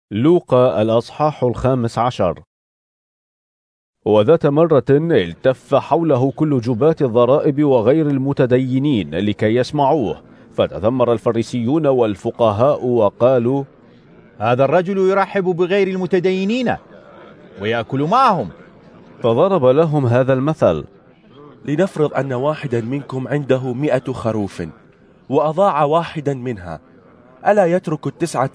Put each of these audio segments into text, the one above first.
لوقا الأصحاح 15. وذات مرة التف حوله كل جباة الضرائب وغير المتدينين لكي يسمعوه، فتذمر الفريسيون والفقهاء وقالوا: هذا الرجل يرحب بغير المتدينين ويأكل معهم. فضرب لهم هذا المثل: لنفرض أن واحدا منكم عنده 100 خروف وأضاع واحدا منها، ألا يترك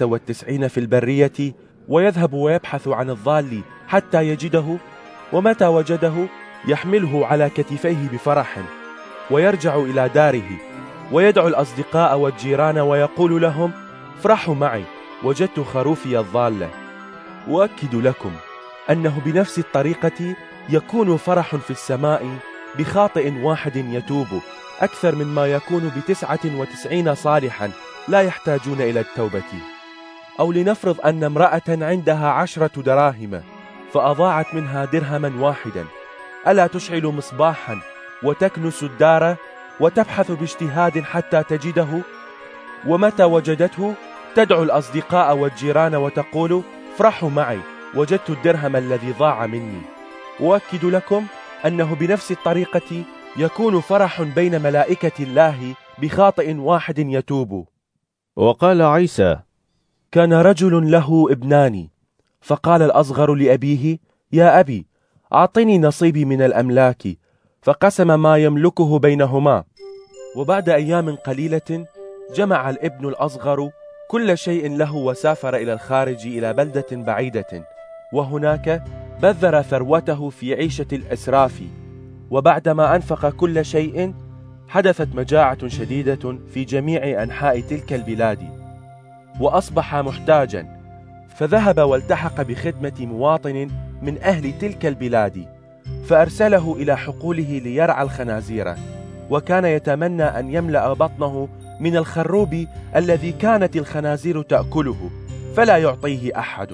99 في البرية ويذهب ويبحث عن الضال حتى يجده؟ ومتى وجده يحمله على كتفيه بفرح ويرجع إلى داره ويدعو الأصدقاء والجيران ويقول لهم: افرحوا معي، وجدت خروفي الضالة. وأكد لكم أنه بنفس الطريقة يكون فرح في السماء بخاطئ واحد يتوب أكثر مما يكون ب99 صالحا لا يحتاجون إلى التوبة. أو لنفرض أن امرأة عندها 10 دراهم فأضاعت منها درهما واحدا، ألا تشعل مصباحا وتكنس الدار وتبحث باجتهاد حتى تجده؟ ومتى وجدته تدعو الأصدقاء والجيران وتقول: افرحوا معي، وجدت الدرهم الذي ضاع مني. وأكد لكم أنه بنفس الطريقة يكون فرح بين ملائكة الله بخاطئ واحد يتوب. وقال عيسى: كان رجل له ابنان، فقال الأصغر لأبيه: يا أبي، أعطني نصيبي من الأملاك. فقسم ما يملكه بينهما. وبعد أيام قليلة جمع الابن الأصغر كل شيء له وسافر إلى الخارج إلى بلدة بعيدة، وهناك بذر ثروته في عيشة الأسراف. وبعدما أنفق كل شيء حدثت مجاعة شديدة في جميع أنحاء تلك البلاد، وأصبح محتاجا، فذهب والتحق بخدمة مواطن من أهل تلك البلاد، فأرسله إلى حقوله ليرعى الخنازير، وكان يتمنى أن يملأ بطنه من الخروب الذي كانت الخنازير تأكله، فلا يعطيه أحد.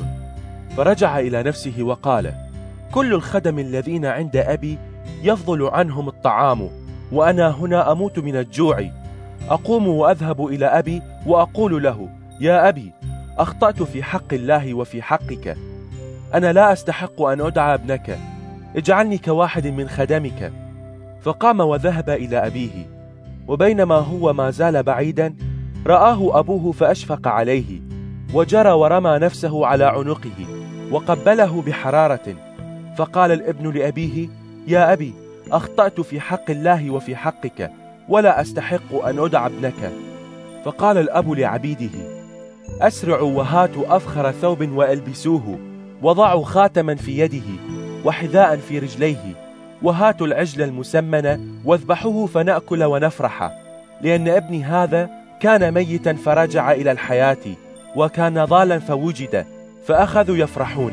فرجع إلى نفسه وقال: كل الخدم الذين عند أبي يفضل عنهم الطعام، وأنا هنا أموت من الجوع. أقوم وأذهب إلى أبي وأقول له: يا أبي، أخطأت في حق الله وفي حقك، أنا لا أستحق أن أدعى ابنك، اجعلني كواحد من خدمك. فقام وذهب إلى أبيه، وبينما هو ما زال بعيدا رآه أبوه فأشفق عليه، وجرى ورمى نفسه على عنقه وقبله بحرارة. فقال الابن لأبيه: يا أبي، أخطأت في حق الله وفي حقك، ولا أستحق أن أدعى ابنك. فقال الأب لعبيده: أسرعوا وهاتوا أفخر ثوب وألبسوه، وضعوا خاتما في يده وحذاء في رجليه، وهاتوا العجل المسمن واذبحوه فنأكل ونفرح، لأن ابني هذا كان ميتا فرجع إلى الحياة، وكان ضالا فوجد. فأخذوا يفرحون.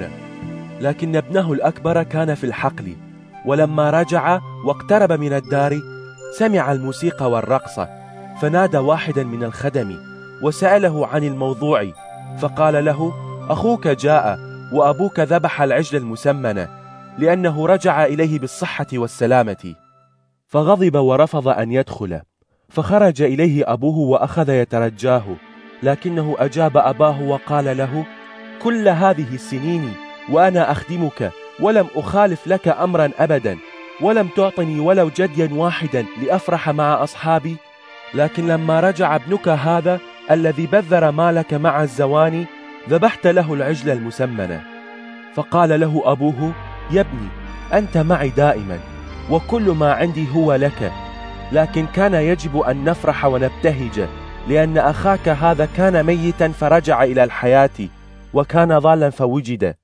لكن ابنه الأكبر كان في الحقل، ولما رجع واقترب من الدار سمع الموسيقى والرقص، فنادى واحدا من الخدم وسأله عن الموضوع، فقال له: أخوك جاء وأبوك ذبح العجل المسمن، لأنه رجع إليه بالصحة والسلامة. فغضب ورفض أن يدخل. فخرج إليه أبوه وأخذ يترجاه، لكنه أجاب أباه وقال له: كل هذه السنين وأنا أخدمك، ولم أخالف لك أمرا أبدا، ولم تعطني ولو جديا واحدا لأفرح مع أصحابي. لكن لما رجع ابنك هذا الذي بذر مالك مع الزواني ذبحت له العجل المسمن. فقال له أبوه: يا ابني، أنت معي دائما، وكل ما عندي هو لك، لكن كان يجب أن نفرح ونبتهج، لأن أخاك هذا كان ميتا فرجع إلى الحياة، وكان ضالا فوجد.